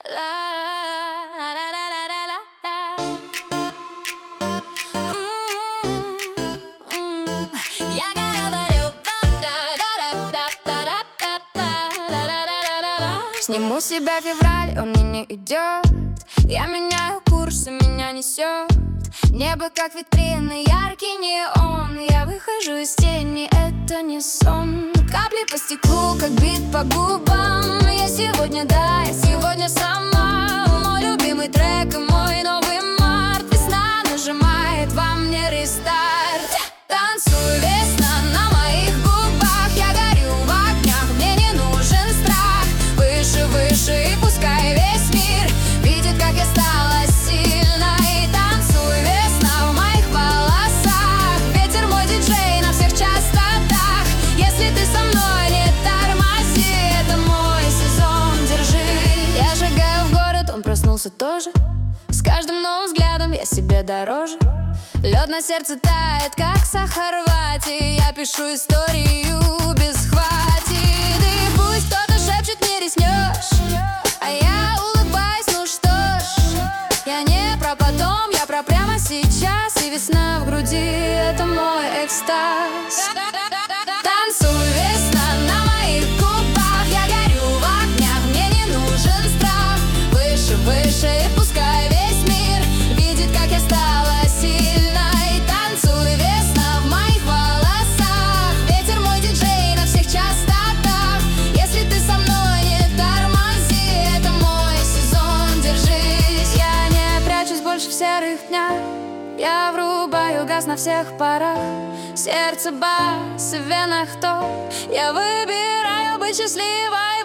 Сниму с себя февраль, он мне не идет. Я меняю курс, и меня несет. Небо как витрина, яркий неон. Я выхожу из тени, это не сон. Капли по стеклу, как бит по губам. Я сегодня, да, я сегодня сама. Мой любимый трек и мой новый март. Весна нажимает во мне рестарт. Танцую, весна на моих губах. Я горю в огнях, мне не нужен страх. Выше, выше, и пускай весь мир видит, как я стала сильной. Танцую, весна в моих волосах. Ветер мой диджей на всех частотах. Если ты со мной, не тормози, это мой сезон, держи. Я шагаю в город, он проснулся тоже. С каждым новым взглядом я себе дороже. Лед на сердце тает, как сахар в вате. Я пишу историю без хватит. И пусть кто-то шепчет, не рискнешь, а я улыбаюсь, ну что ж. Я не про потом, я про прямо сейчас. И весна в груди, это мой экстаз. Танцуй, весна на моих губах. Я горю в огнях, мне не нужен страх. Выше, выше, и пускай весь мир видит, как я стала сильной. Танцуй, весна в моих волосах. Ветер мой диджей на всех частотах. Если ты со мной, не тормози, это мой сезон, держись. Я не прячусь больше в серых днях. Я врубаю газ на всех парах. Сердце бас, в венах ток. Я выбираю быть счастливой.